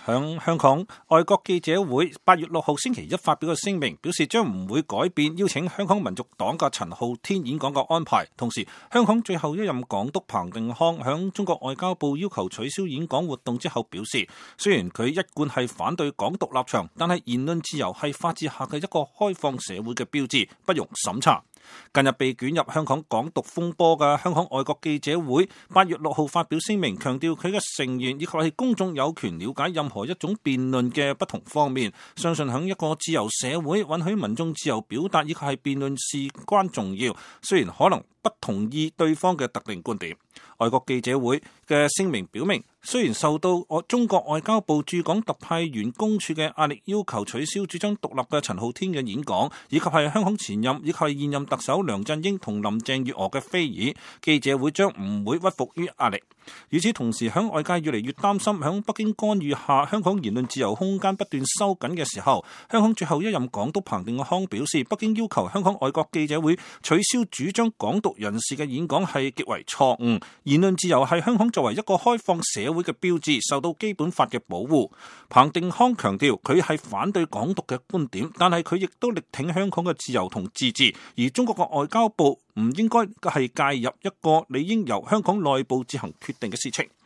響香港外國記者會8月6號星期一發表嘅聲明，表示將唔會改變邀請香港民族黨嘅陳浩天演講嘅安排。同時，香港最後一任港督彭定康響中國外交部要求取消演講活動之後表示，雖然佢一貫係反對港獨立場，但係言論自由係法治下嘅一個開放社會嘅標誌，不容審查。近日被捲入香港港獨風波嘅香港外國記者會8月6號發表聲明，強調佢嘅成員以及係公眾有權了解任何一種辯論嘅不同方面，相信喺一個自由社會允許民眾自由表達以及係辯論事關重要，雖然可能不同意對方嘅特定觀點。外國記者會嘅聲明表明，雖然受到中國外交部駐港特派員公署嘅壓力，要求取消主張獨立嘅陳浩天嘅演講，以及係香港前任以及係現任特首梁振英同林鄭月娥嘅非議，記者會將唔會屈服於壓力。與此同時，響外界越嚟越擔心響北京干預下香港言論自由空間不斷收緊嘅時候，香港最後一任港督彭定康表示，北京要求香港外國記者會取消主張港獨人士嘅演講係極為錯誤。言論自由係香港作為一個開放社會嘅標誌，受到基本法嘅保護。彭定康強調佢係反對港獨嘅觀點，但係佢亦都力挺香港嘅自由同自治，而中國嘅外交部唔應該係介入一個理應由香港內部自行決定嘅事情。